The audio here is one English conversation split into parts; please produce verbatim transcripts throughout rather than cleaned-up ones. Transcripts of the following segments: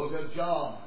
Book of John.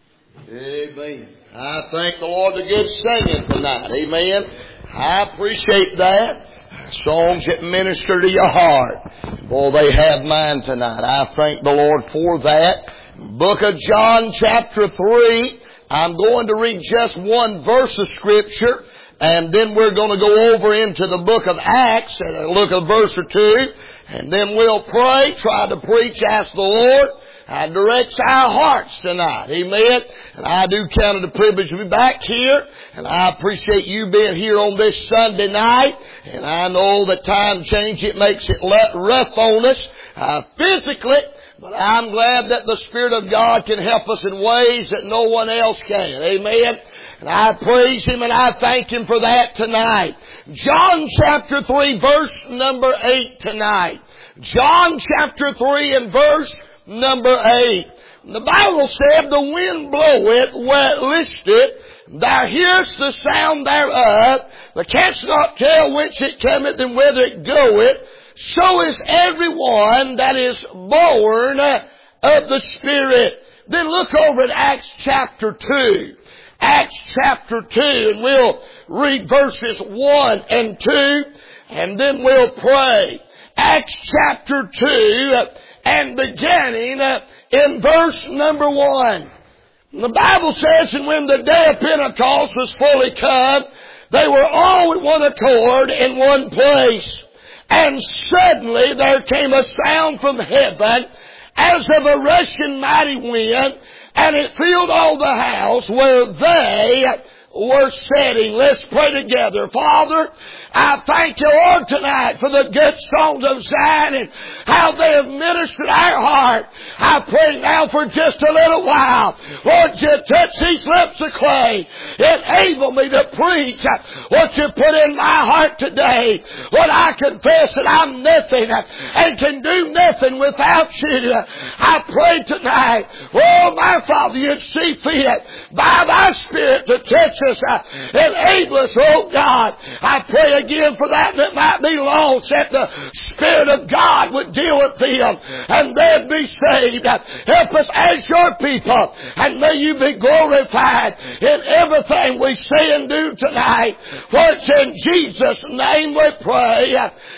Amen. I thank the Lord for good singing tonight. Amen. I appreciate that. Songs that minister to your heart. Boy, they have mine tonight. I thank the Lord for that. Book of John chapter three. I'm going to read just one verse of Scripture, and then we're going to go over into the book of Acts and look at a verse or two, and then we'll pray, try to preach, ask the Lord. I directs our hearts tonight. Amen. And I do count it a privilege to be back here. And I appreciate you being here on this Sunday night. And I know that time change, it makes it rough on us uh, physically. But I'm glad that the Spirit of God can help us in ways that no one else can. Amen. And I praise Him and I thank Him for that tonight. John chapter three, verse number eight tonight. John chapter three and verse number eight. The Bible said, the wind bloweth where it listeth, thou hearest the sound thereof, but canst not tell whence it cometh and whither it goeth. So is everyone that is born of the Spirit. Then look over at Acts chapter two. Acts chapter two, and we'll read verses one and two, and then we'll pray. Acts chapter two, and beginning in verse number one. The Bible says, and when the day of Pentecost was fully come, they were all with one accord in one place. And suddenly there came a sound from heaven as of a rushing mighty wind, and it filled all the house where they were sitting. Let's pray together. Father, I thank you, Lord, tonight for the good songs of Zion and how they have ministered our heart. I pray now for just a little while, Lord, you touch these lips of clay. Enable me to preach what you put in my heart today. Lord, I confess that I'm nothing and can do nothing without you. I pray tonight, oh, my Father, you'd see fit by thy Spirit to touch us. Enable us, oh God. I pray again for that that might be lost, that the Spirit of God would deal with them and they'd be saved. Help us as your people, and may you be glorified in everything we say and do tonight. For it's in Jesus' name we pray.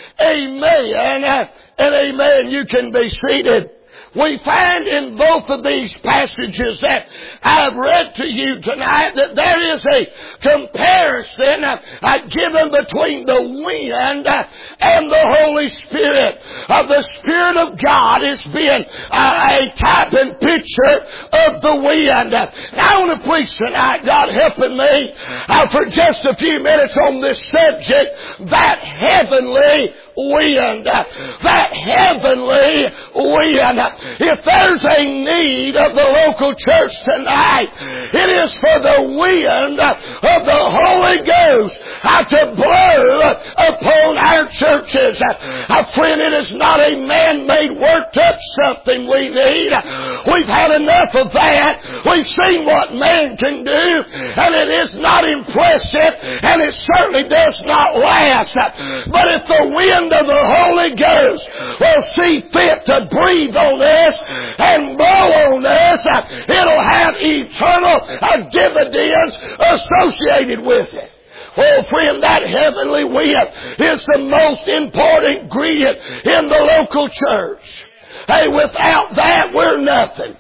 Amen and amen. You can be seated. We find in both of these passages that I've read to you tonight that there is a comparison uh, given between the wind uh, and the Holy Spirit. Uh, the Spirit of God is being uh, a type and picture of the wind. Uh, I want to preach tonight, God helping me, uh, for just a few minutes on this subject, that heavenly wind. Uh, that heavenly wind. If there's a need of the local church tonight, it is for the wind of the Holy Ghost to blow upon our churches. Friend, it is not a man-made worked up something we need. We've had enough of that. We've seen what man can do, and it is not impressive, and it certainly does not last. But if the wind of the Holy Ghost will see fit to breathe on us and blow on us, it'll have eternal dividends associated with it. Oh, friend, that heavenly wind is the most important ingredient in the local church. Hey, without that, we're nothing.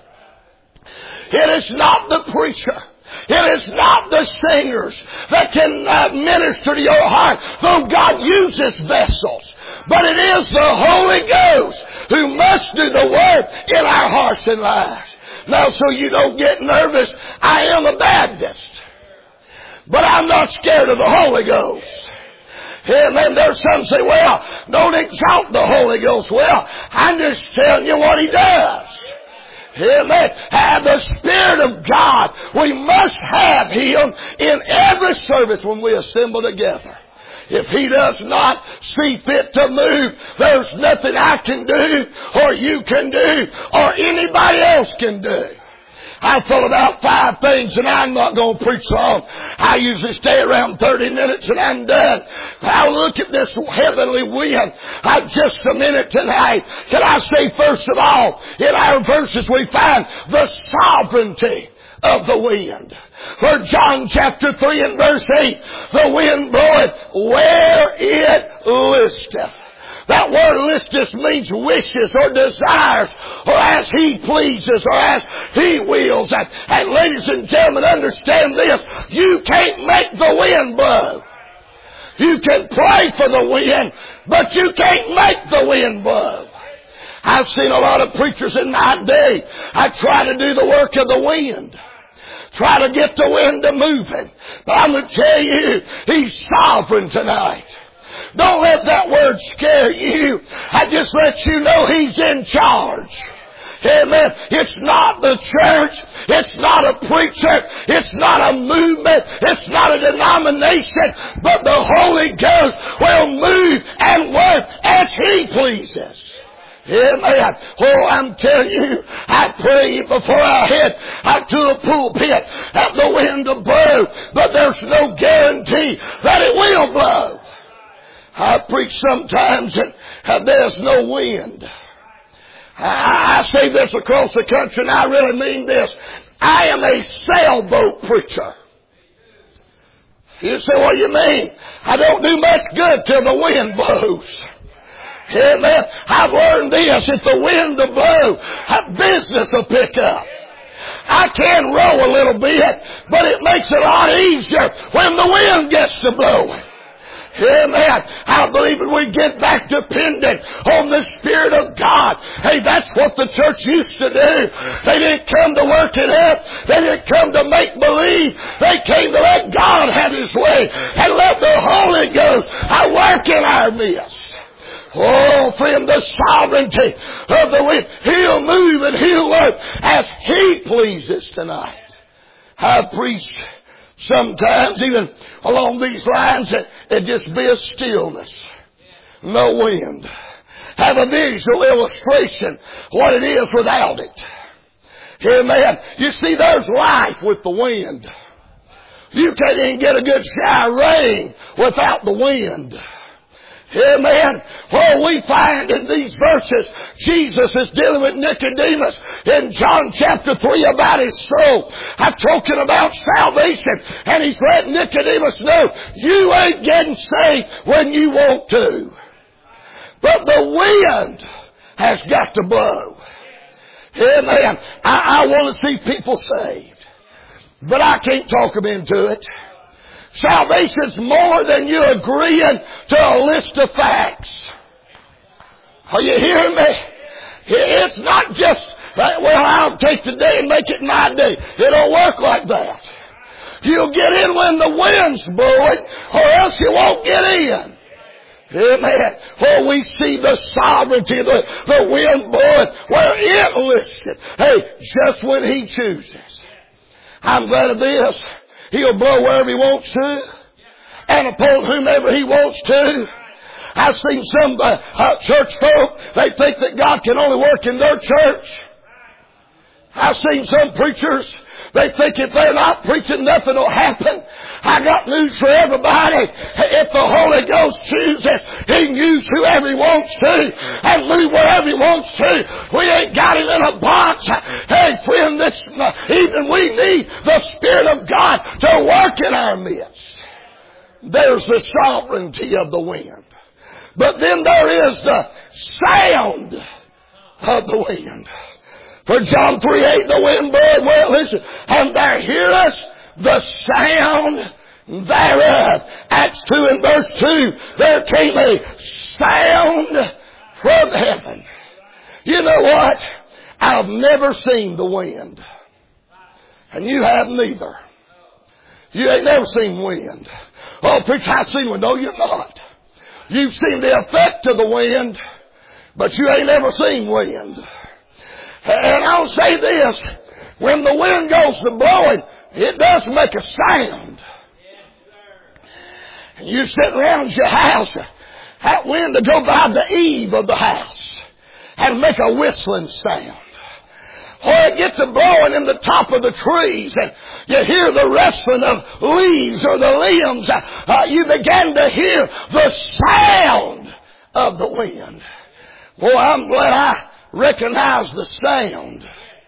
It is not the preacher. It is not the singers that can uh, minister to your heart, though God uses vessels. But it is the Holy Ghost who must do the work in our hearts and lives. Now, so you don't get nervous, I am a Baptist. But I'm not scared of the Holy Ghost. And then there's some say, well, don't exalt the Holy Ghost. Well, I'm just telling you what He does. Amen. Have the Spirit of God. We must have Him in every service when we assemble together. If He does not see fit to move, there's nothing I can do or you can do or anybody else can do. I thought about five things, and I'm not going to preach long. I usually stay around thirty minutes and I'm done. I'll look at this heavenly wind. I just a minute tonight. Can I say first of all, in our verses we find the sovereignty of the wind. For John chapter three and verse eight, the wind bloweth where it listeth. That word listeth means wishes or desires, or as he pleases, or as he wills. And, and ladies and gentlemen, understand this. You can't make the wind blow. You can pray for the wind, but you can't make the wind blow. I've seen a lot of preachers in my day. I try to do the work of the wind. Try to get the wind to moving. But I'm going to tell you, he's sovereign tonight. Don't let that word scare you. I just let you know he's in charge. Amen. It's not the church. It's not a preacher. It's not a movement. It's not a denomination. But the Holy Ghost will move and work as he pleases. Amen. Oh, I'm telling you, I prayed before I head out to a pulpit at the wind to blow, but there's no guarantee that it will blow. I preach sometimes and there's no wind. I, I say this across the country, and I really mean this. I am a sailboat preacher. You say, what do you mean? I don't do much good till the wind blows. Amen. I've learned this. If the wind will blow, business will pick up. I can row a little bit, but it makes it a lot easier when the wind gets to blowing. Amen. I believe when we get back dependent on the Spirit of God. Hey, that's what the church used to do. They didn't come to work it up. They didn't come to make believe. They came to let God have His way and let the Holy Ghost work in our midst. Oh, friend, the sovereignty of the wind. He'll move and He'll work as He pleases tonight. I've preached sometimes even along these lines that it just be a stillness. No wind. Have a visual illustration what it is without it. Amen. You see, there's life with the wind. You can't even get a good shower of rain without the wind. Amen. Well, we find in these verses, Jesus is dealing with Nicodemus in John chapter three about his soul. I'm talking about salvation. And he's letting Nicodemus know, you ain't getting saved when you want to. But the wind has got to blow. Amen. I, I want to see people saved. But I can't talk them into it. Salvation's more than you agreeing to a list of facts. Are you hearing me? It's not just, well, I'll take today and make it my day. It don't work like that. You'll get in when the wind's blowing, or else you won't get in. Amen. Oh, we see the sovereignty of the, the wind blowing where it listed. Hey, just when He chooses. I'm glad of this. He'll blow wherever He wants to and upon whomever He wants to. I've seen some uh, uh, church folk, they think that God can only work in their church. I've seen some preachers, they think if they're not preaching, nothing will happen. I got news for everybody. If the Holy Ghost chooses, He can use whoever He wants to and move wherever He wants to. We ain't got Him in a box. Hey, friend, this evening we need the Spirit of God to work in our midst. There's the sovereignty of the wind. But then there is the sound of the wind. For John three eight, the wind bloweth where it listeth, and thou hearest the sound thereof. Acts two and verse two, there came a sound from heaven. You know what? I've never seen the wind. And you have neither. You ain't never seen wind. Oh, preacher, I've seen one. No, you're not. You've seen the effect of the wind, but you ain't never seen wind. And I'll say this, when the wind goes to blowing, it does make a sound. And you sit around your house, that wind will go by the eave of the house and make a whistling sound. Or it gets to blowing in the top of the trees and you hear the rustling of leaves or the limbs. Uh, you begin to hear the sound of the wind. Boy, I'm glad I recognize the sound.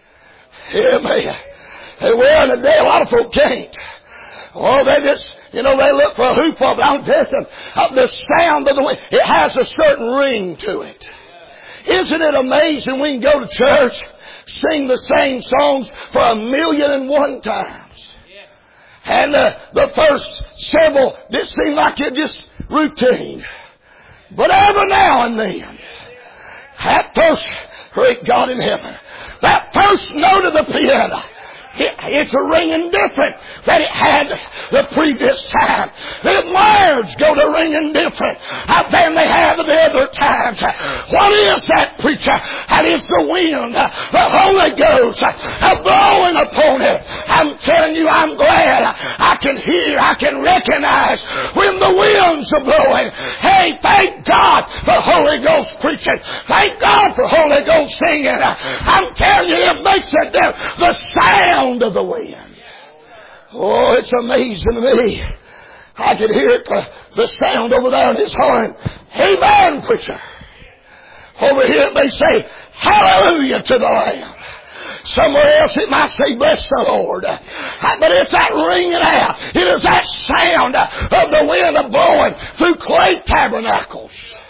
Amen. Hey, well, in the day, a lot of folk can't. Oh, they just, you know, they look for a hoop of it. I'm telling you, uh, the sound of the wind, it has a certain ring to it. Isn't it amazing we can go to church, sing the same songs for a million and one times? And uh, the first several, it seemed like it just routine. But every now and then, that first, great God in heaven, that first note of the piano, It, it's a ringing different than it had the previous time. The words go to ringing different than they have the other times. What is that, preacher? That is the wind, the Holy Ghost blowing upon it. I'm telling you, I'm glad I can hear, I can recognize when the winds are blowing. Hey, thank God for Holy Ghost preaching. Thank God for Holy Ghost singing. I'm telling you, it makes a difference. The sound of the wind. Oh, it's amazing to me. I could hear it, uh, the sound over there in his horn. Amen, preacher. Over here it may say, hallelujah to the Lamb. Somewhere else it might say, bless the Lord. Uh, but it's that ringing out. It is that sound uh, of the wind blowing through clay tabernacles.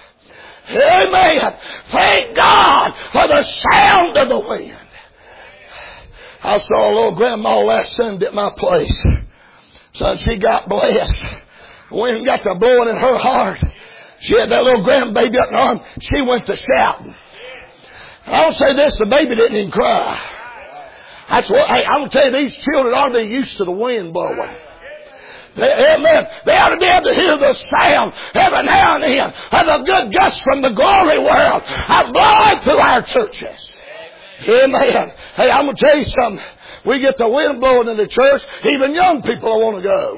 Amen. Thank God for the sound of the wind. I saw a little grandma last Sunday at my place. Son, she got blessed. The wind got to blowing in her heart. She had that little grandbaby up in her arm. She went to shouting. I don't say this, the baby didn't even cry. That's what, hey, I'm going to tell you, these children ought to be used to the wind blowing. They, amen. They ought to be able to hear the sound every now and then of the good gusts from the glory world. I blow it through our churches. Amen. Hey, I'm going to tell you something. We get the wind blowing in the church, even young people want to go.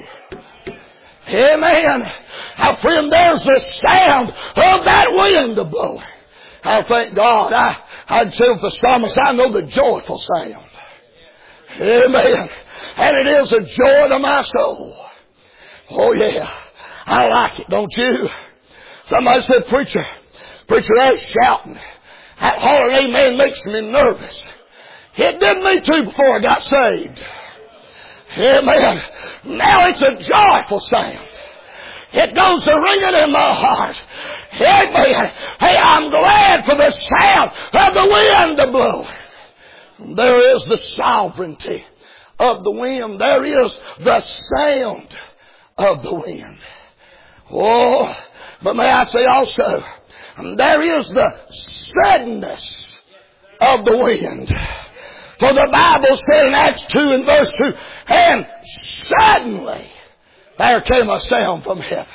Amen. Now, friend, there's the sound of that wind blowing. I thank God. I, I'd say with the psalmist, I know the joyful sound. Amen. And it is a joy to my soul. Oh, yeah. I like it, don't you? Somebody said, preacher, preacher, that's shouting. That hollering amen makes me nervous. It did me too before I got saved. Amen. Now it's a joyful sound. It goes to ringing in my heart. Amen. Hey, I'm glad for the sound of the wind to blow. There is the sovereignty of the wind. There is the sound of the wind. Oh, but may I say also, and there is the suddenness of the wind. For the Bible said in Acts two and verse two, and suddenly there came a sound from heaven.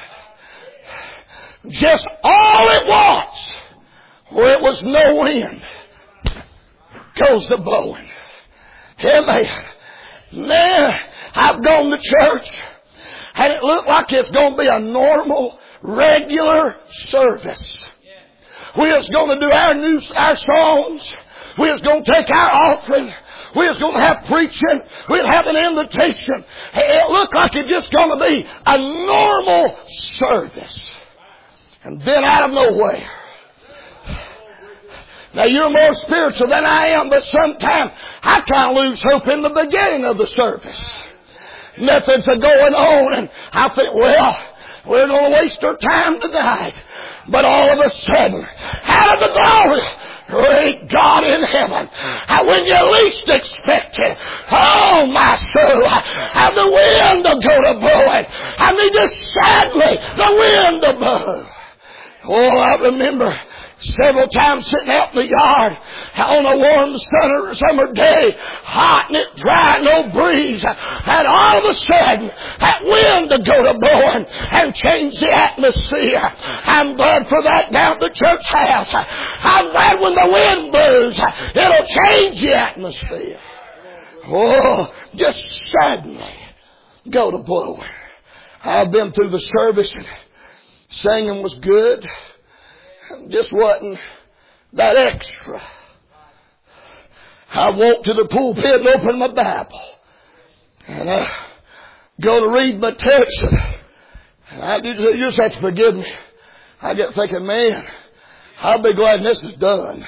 Just all at once, where it was no wind, goes the blowing. Amen. Man, I've gone to church, and it looked like it's going to be a normal, regular service. We was going to do our new, our songs. We was going to take our offering. We was going to have preaching. We'd have an invitation. It looked like it's just going to be a normal service. And then out of nowhere. Now you're more spiritual than I am, but sometimes I kind of lose hope in the beginning of the service. Nothing's going on, and I think, well, we're going to waste our time tonight. But all of a sudden, out of the glory, great God in heaven, and when you least expect it, oh my soul, and the wind will go to blowing, and then just sadly, the wind will blow. Oh, I remember several times sitting out in the yard on a warm summer, summer day, hot and it dry, no breeze, and all of a sudden that wind to go to blowing and change the atmosphere. I'm glad for that down at the church house. I'm glad when the wind blows, it'll change the atmosphere. Oh, just suddenly go to blowing. I've been through the service and singing was good. Just wasn't that extra. I walk to the pulpit and open my Bible. And I go to read my text. And I do, you just have to forgive me. I get thinking, man, I'll be glad this is done.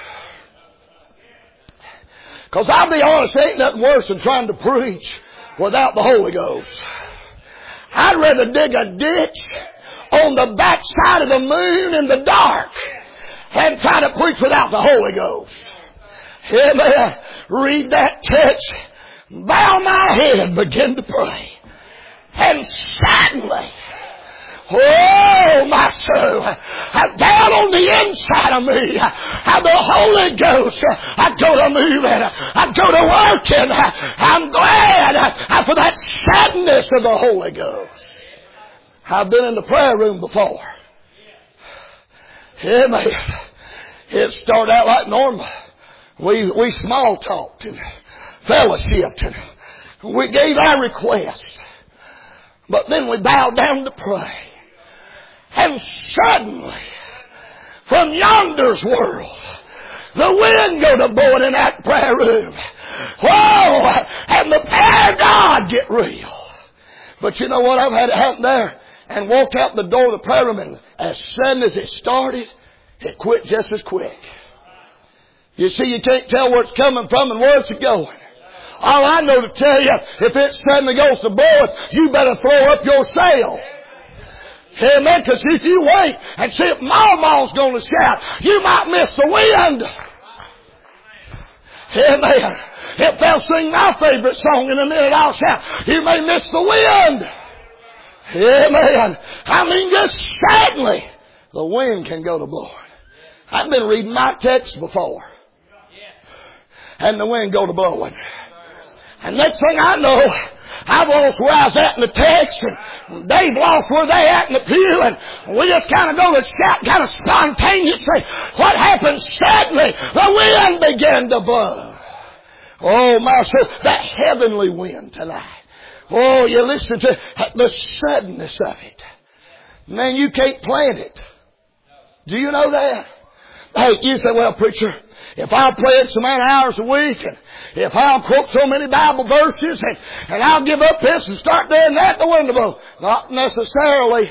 Because I'll be honest, there ain't nothing worse than trying to preach without the Holy Ghost. I'd rather dig a ditch on the backside of the moon in the dark than try to preach without the Holy Ghost. Amen. Read that text, bow my head, begin to pray. And suddenly, oh, my soul, down on the inside of me, the Holy Ghost, I go to moving, I go to working. I'm glad for that sadness of the Holy Ghost. I've been in the prayer room before. Amen. It started out like normal. We, we small talked and fellowshipped and we gave our request. But then we bowed down to pray. And suddenly, from yonder's world, the wind go to blowing in that prayer room. Whoa! And the power of God get real. But you know what? I've had it happen there and walked out the door of the prayer room, and as sudden as it started, it quit just as quick. You see, you can't tell where it's coming from and where it's going. All I know to tell you, if it suddenly goes to blowing, you better throw up your sail. Amen. Because if you wait and see if Mama's going to shout, you might miss the wind. Amen. If they'll sing my favorite song in a minute, I'll shout, you may miss the wind. Amen. I mean, just suddenly, the wind can go to blowing. I've been reading my text before. And the wind go to blowing. And next thing I know, I've lost where I was at in the text, and Dave lost where they at in the pew, and we just kind of go to shout, kind of spontaneously. What happened? Suddenly, the wind began to blow. Oh, my soul, that heavenly wind tonight. Oh, you listen to the suddenness of it. Man, you can't plan it. Do you know that? Hey, you say, well, preacher, if I'll pray X amount of hours a week, and if I'll quote so many Bible verses, and, and I'll give up this and start doing that, the wind will blow. Not necessarily.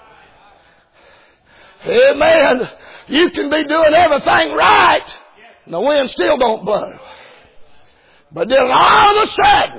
Amen. You can be doing everything right, and the wind still don't blow. But then all of a sudden,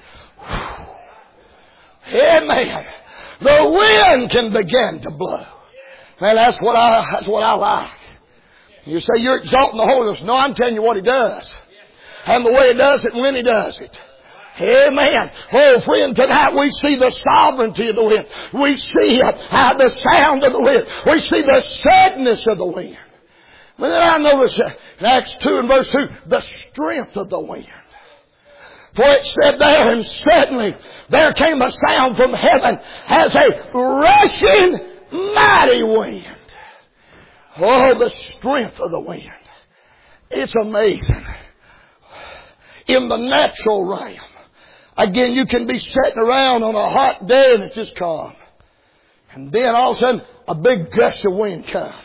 amen, the wind can begin to blow. Man, that's what I, that's what I like. You say you're exalting the Holy Ghost. No, I'm telling you what He does. And the way He does it and when He does it. Amen. Oh, friend, tonight we see the sovereignty of the wind. We see uh, the sound of the wind. We see the sadness of the wind. But then I notice uh, in Acts two and verse two, the strength of the wind. For it said there, and suddenly there came a sound from heaven as a rushing mighty wind. Oh, the strength of the wind. It's amazing. In the natural realm, again, you can be sitting around on a hot day and it's just calm. And then all of a sudden, a big gust of wind comes.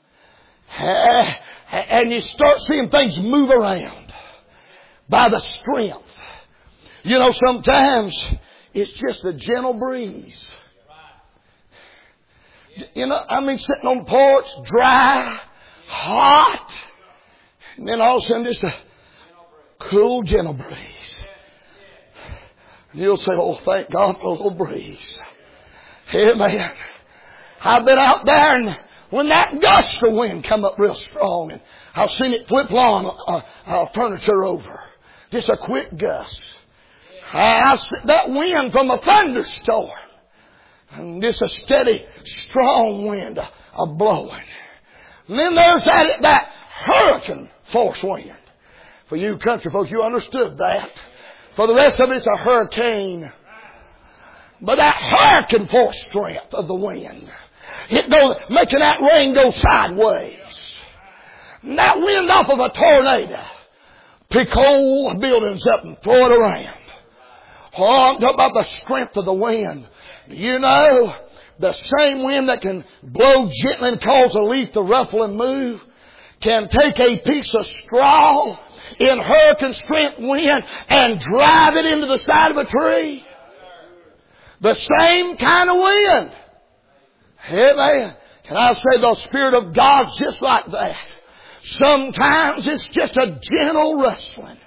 And you start seeing things move around by the strength. You know, sometimes it's just a gentle breeze. You know, I mean, sitting on the porch, dry, hot, and then all of a sudden just a cool, gentle breeze. And you'll say, oh, thank God for a little breeze. Amen. I've been out there, and when that gust of wind come up real strong, and I've seen it flip lawn uh, uh, furniture over. Just a quick gust. I, I, that wind from a thunderstorm. And just a steady, strong wind a, a blowing. And then there's that, that hurricane force wind. For you country folks, you understood that. For the rest of it, it's a hurricane. But that hurricane force strength of the wind, it goes, making that rain go sideways. And that wind off of a tornado, pick old buildings up and throw it around. Oh, I'm talking about the strength of the wind. You know, the same wind that can blow gently and cause a leaf to ruffle and move can take a piece of straw in hurricane strength wind and drive it into the side of a tree? The same kind of wind. Amen. Can I say the Spirit of God's just like that? Sometimes it's just a gentle rustling.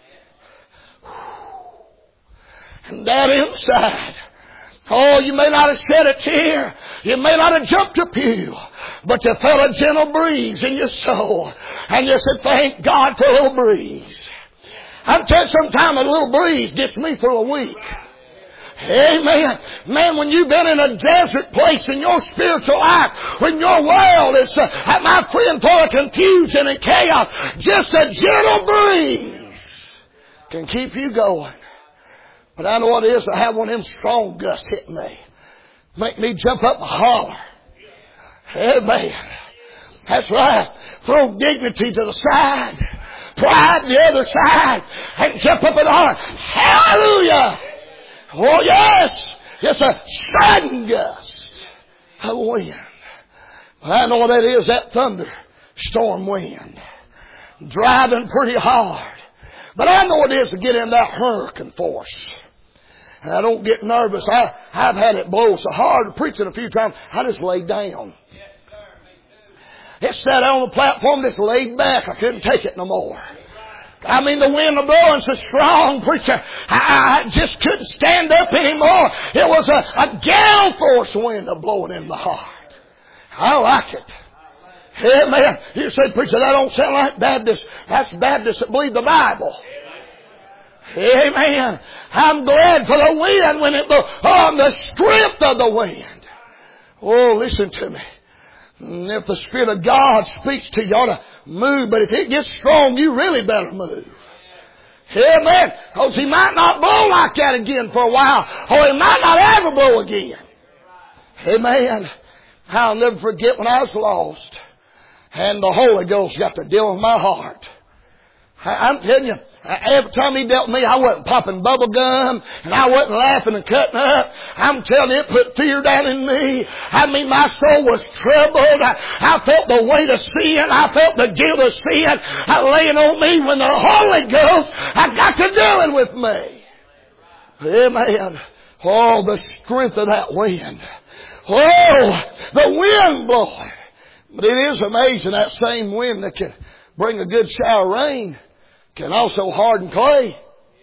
And that inside, oh, you may not have shed a tear. You may not have jumped a pew. But you felt a gentle breeze in your soul. And you said, thank God for a little breeze. I'm telling you, sometimes a little breeze gets me through a week. Amen. Man, when you've been in a desert place in your spiritual life, when your world is, uh, my friend, full of confusion and chaos, just a gentle breeze can keep you going. But I know what it is to have one of them strong gusts hit me. Make me jump up and holler. Amen. That's right. Throw dignity to the side. Pride to the other side. And jump up and holler. Hallelujah. Oh yes. It's a sudden gust of wind. Well, I know what that is. That thunder storm wind. Driving pretty hard. But I know what it is to get in that hurricane force. And I don't get nervous. I, I've had it blow so hard, preaching a few times, I just laid down. It sat on the platform, just laid back. I couldn't take it no more. I mean, the wind was blowing so strong, preacher, I, I just couldn't stand up anymore. It was a, a gale force wind blowing in my heart. I like it. Amen. You say, preacher, that don't sound like Baptists. That's Baptists that believe the Bible. Amen. I'm glad for the wind when it blew. On the strength of the wind. Oh, listen to me. If the Spirit of God speaks to you, you ought to move. But if it gets strong, you really better move. Amen. Because He might not blow like that again for a while. Or He might not ever blow again. Amen. I'll never forget when I was lost. And the Holy Ghost got to deal with my heart. I'm telling you, every time He dealt with me, I wasn't popping bubble gum, and I wasn't laughing and cutting up. I'm telling you, it put fear down in me. I mean, my soul was troubled. I, I felt the weight of sin. I felt the guilt of sin I laying on me when the Holy Ghost I got to dealing with me. Amen. Oh, the strength of that wind. Oh, the wind blowing. But it is amazing, that same wind that can bring a good shower of rain can also harden clay.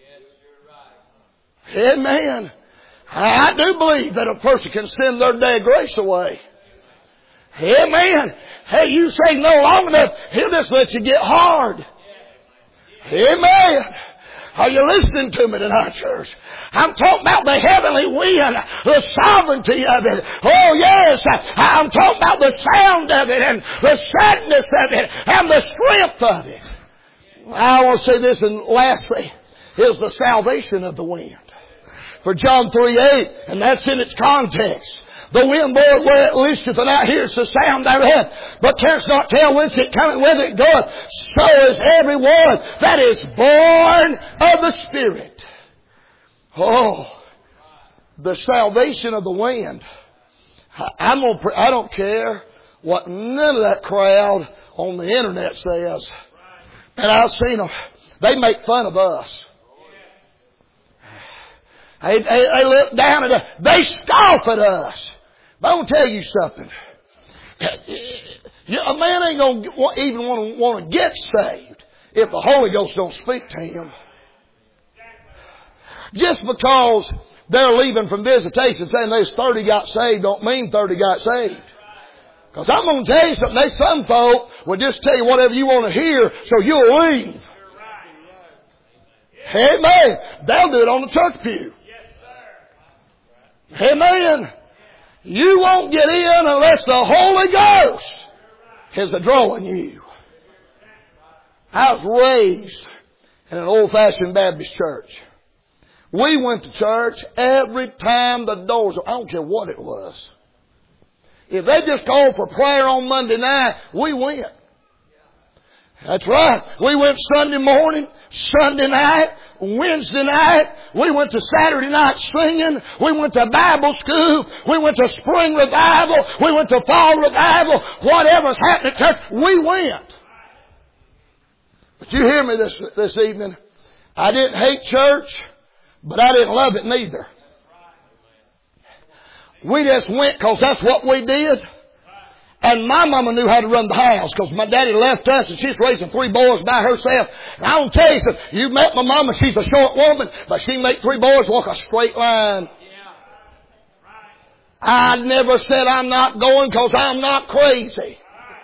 Amen. I do believe that a person can send their day of grace away. Amen. Hey, you say no long enough, He'll just let you get hard. Amen. Are you listening to me tonight, church? I'm talking about the heavenly wind, the sovereignty of it. Oh yes, I'm talking about the sound of it and the sadness of it and the strength of it. I want to say this, and lastly is the salvation of the wind. For John three eight, and that's in its context. The wind bloweth where it listeth, and out hears the sound thereof, but canst not tell whence it cometh, whither it goeth. So is every one that is born of the Spirit. Oh, the salvation of the wind. I'm gonna, I don't care what none of that crowd on the internet says. And I've seen them. They make fun of us. They, they, they look down at us. They scoff at us. But I'm going to tell you something. A man ain't going to even want to, want to get saved if the Holy Ghost don't speak to him. Just because they're leaving from visitation saying there's thirty got saved don't mean thirty got saved. Because I'm going to tell you something. There's some folk will just tell you whatever you want to hear so you'll leave. Amen. They'll do it on the church pew. Amen. You won't get in unless the Holy Ghost is a drawing you. I was raised in an old-fashioned Baptist church. We went to church every time the doors were, I don't care what it was. If they just called for prayer on Monday night, we went. That's right. We went Sunday morning, Sunday night, Wednesday night. We went to Saturday night singing. We went to Bible school. We went to spring revival. We went to fall revival. Whatever's happening at church, we went. But you hear me this, this evening. I didn't hate church, but I didn't love it neither. We just went because that's what we did. And my mama knew how to run the house because my daddy left us and she's raising three boys by herself. And I want to tell you something. You met my mama. She's a short woman, but she make three boys walk a straight line. I never said I'm not going because I'm not crazy.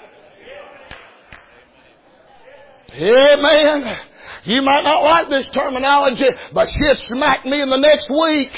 Amen. You might not like this terminology, but she'll smack me in the next week.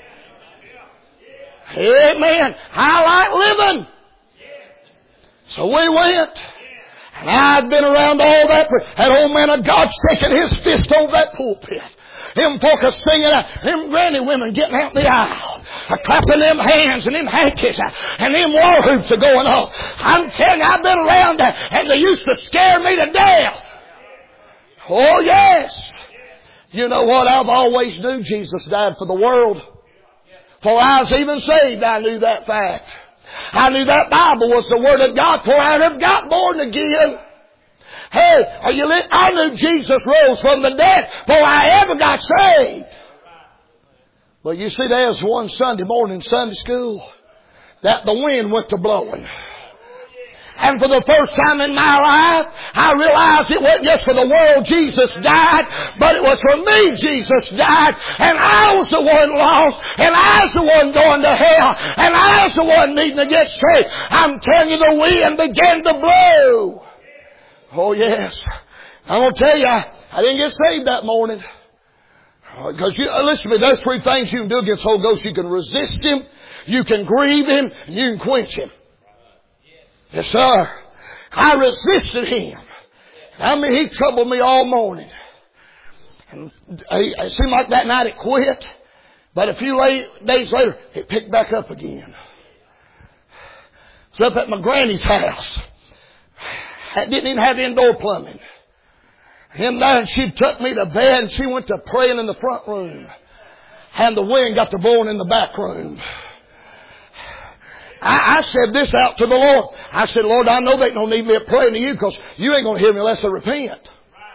Amen. I like living. So we went. And I'd been around all that. That old man of God shaking his fist over that pulpit. Them folk are singing, them granny women getting out the aisle, clapping them hands and them hankies, and them war hoops are going off. I'm telling you, I've been around that, and they used to scare me to death. Oh yes. You know what? I've always knew Jesus died for the world. Before I was even saved, I knew that fact. I knew that Bible was the Word of God before I ever got born again. Hey, are you li- I knew Jesus rose from the dead before I ever got saved. But you see, there's one Sunday morning Sunday school that the wind went to blowing. And for the first time in my life, I realized it wasn't just for the world Jesus died, but it was for me Jesus died. And I was the one lost, and I was the one going to hell, and I was the one needing to get saved. I'm telling you, the wind began to blow. Oh yes. I'm going to tell you, I, I didn't get saved that morning. Because you, listen to me, there's three things you can do against the Holy Ghost. You can resist Him, you can grieve Him, and you can quench Him. Yes, sir. I resisted Him. I mean, He troubled me all morning. And it seemed like that night it quit. But a few late, days later, it picked back up again. It's up at my granny's house. I didn't even have indoor plumbing. Him there, and she took me to bed, and she went to praying in the front room. And the wind got to blowing in the back room. I, I said this out to the Lord. I said, Lord, I know they don't need me praying to you because you ain't going to hear me unless I repent.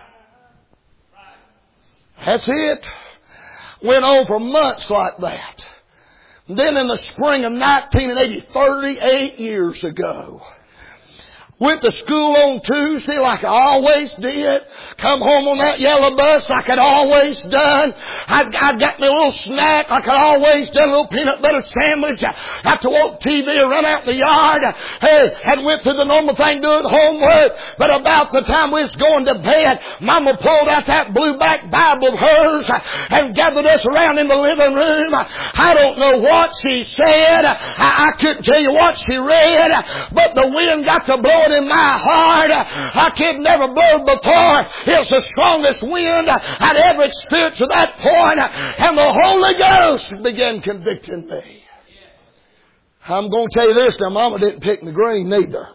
That's it. Went on for months like that. And then in the spring of nineteen eighty, thirty-eight years ago, went to school on Tuesday like I always did. Come home on that yellow bus like I'd always done. I'd, I'd got me a little snack like I'd always done, a little peanut butter sandwich. I had to walk T V and run out in the yard. Hey, and went through the normal thing, doing homework. But about the time we was going to bed, Mama pulled out that blue-back Bible of hers and gathered us around in the living room. I don't know what she said. I, I couldn't tell you what she read. But the wind got to blowing in my heart. I could never blow before. It was the strongest wind I'd ever experienced at that point. And the Holy Ghost began convicting me. I'm going to tell you this. Now, Mama didn't pick me green neither.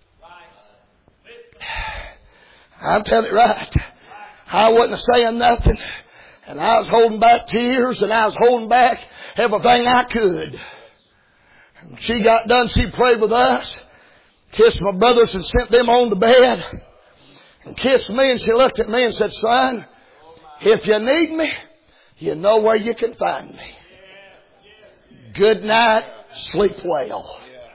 I'm telling you right. I wasn't saying nothing. And I was holding back tears. And I was holding back everything I could. And she got done. She prayed with us. Kissed my brothers and sent them on to bed. And kissed me, and she looked at me and said, son, if you need me, you know where you can find me. Good night. Sleep well.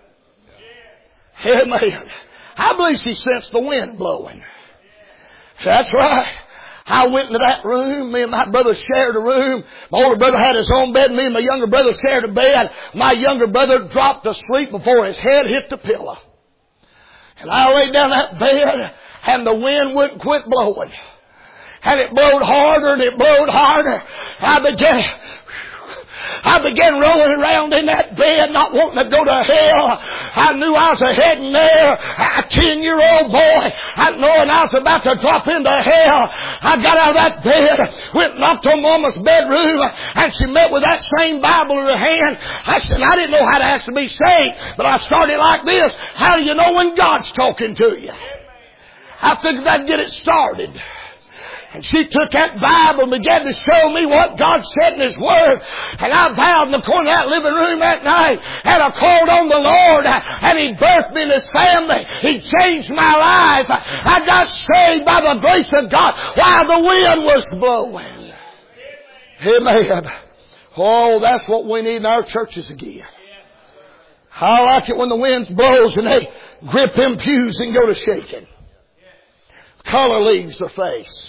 Amen. I believe she sensed the wind blowing. That's right. I went into that room. Me and my brother shared a room. My older brother had his own bed. Me and my younger brother shared a bed. My younger brother dropped asleep before his head hit the pillow. And I laid down that bed, and the wind wouldn't quit blowing. And it blowed harder, and it blowed harder. I began, I began rolling around in that bed, not wanting to go to hell. I knew I was heading there. A ten-year-old boy, I knowing I was about to drop into hell. I got out of that bed, went and knocked on Mama's bedroom, and she met with that same Bible in her hand. I said, I didn't know how to ask to be saved, but I started like this. How do you know when God's talking to you? I figured I'd get it started. And she took that Bible and began to show me what God said in His Word. And I vowed in the corner of that living room that night, and I called on the Lord, and He birthed me in His family. He changed my life. I got saved by the grace of God while the wind was blowing. Amen. Oh, that's what we need in our churches again. I like it when the wind blows and they grip them pews and go to shaking. Color leaves their face.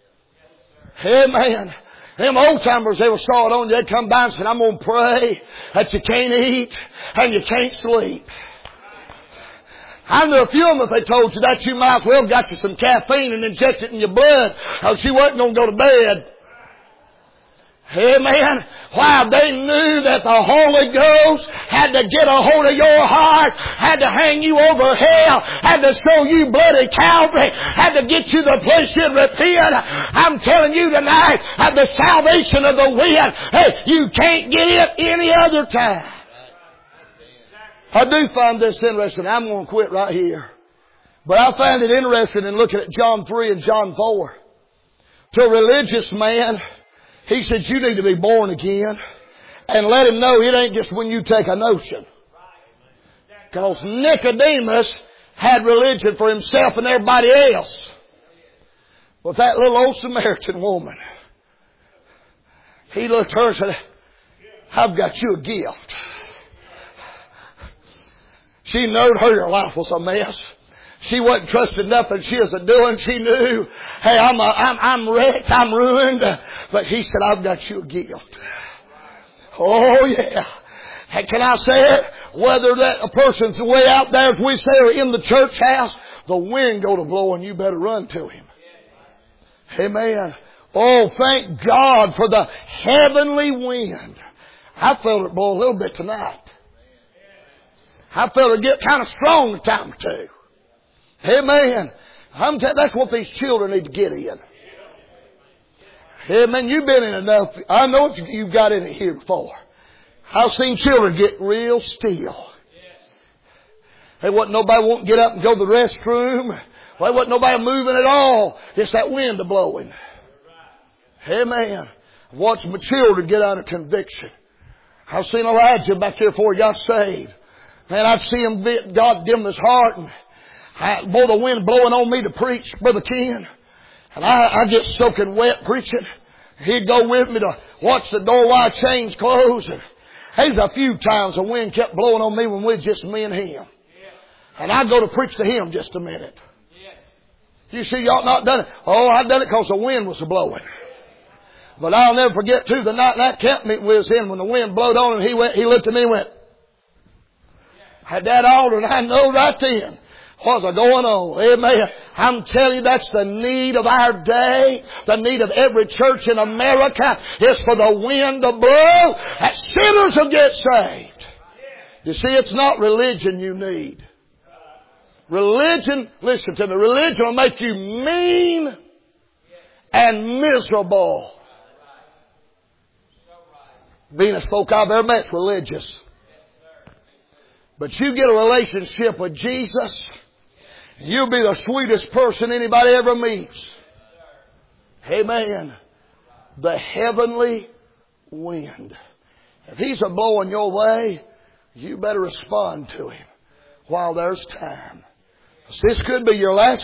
Amen. Them old timers, they were saw it on you. They'd come by and said, I'm going to pray that you can't eat and you can't sleep. I knew a few of them, if they told you that, you might as well got you some caffeine and inject it in your blood, because you wasn't going to go to bed. Amen. Why? They knew that the Holy Ghost had to get a hold of your heart, had to hang you over hell, had to show you bloody Calvary, had to get you to the place you'd repent. I'm telling you tonight, at the salvation of the wind, hey, you can't get it any other time. I do find this interesting. I'm going to quit right here. But I find it interesting in looking at John three and John four. To a religious man, he said, you need to be born again. And let him know it ain't just when you take a notion. Because Nicodemus had religion for himself and everybody else. But that little old Samaritan woman, he looked at her and said, I've got you a gift. She knew her life was a mess. She wasn't trusting nothing she was doing. She knew, hey, I'm, a, I'm, I'm wrecked, I'm ruined. But he said, I've got you a gift. Oh, yeah. Hey, can I say it? Whether that a person's way out there, as we say, or in the church house, the wind go to blow and you better run to him. Amen. Oh, thank God for the heavenly wind. I felt it blow a little bit tonight. I felt it get kind of strong a time or two. Amen. I'm t- that's what these children need to get in. Amen. You've been in enough. I know what you've got in it here before. I've seen children get real still. There wasn't nobody wanting to get up and go to the restroom. Well, there wasn't nobody moving at all. It's that wind a blowing. Amen. I've watched my children get under conviction. I've seen Elijah back here before he got saved. Man, I'd see him, God give him his heart, and I, boy, the wind blowing on me to preach, Brother Ken. And I, I get soaking wet preaching. He'd go with me to watch the door while I changed clothes. And there's a few times the wind kept blowing on me when we was just me and him. And I'd go to preach to him just a minute. You see, y'all not done it. Oh, I done it because the wind was blowing. But I'll never forget, too, the night that camp meeting we was in, when the wind blowed on him, he went, he looked at me and went, had that altar, and I know right then what's going on. Amen. I'm telling you, that's the need of our day. The need of every church in America is for the wind to blow, that sinners will get saved. You see, it's not religion you need. Religion, listen to me, religion will make you mean and miserable. Meanest folk I've ever met's religious. But you get a relationship with Jesus, you'll be the sweetest person anybody ever meets. Amen. The heavenly wind. If He's a blowing your way, you better respond to Him while there's time. This could be your last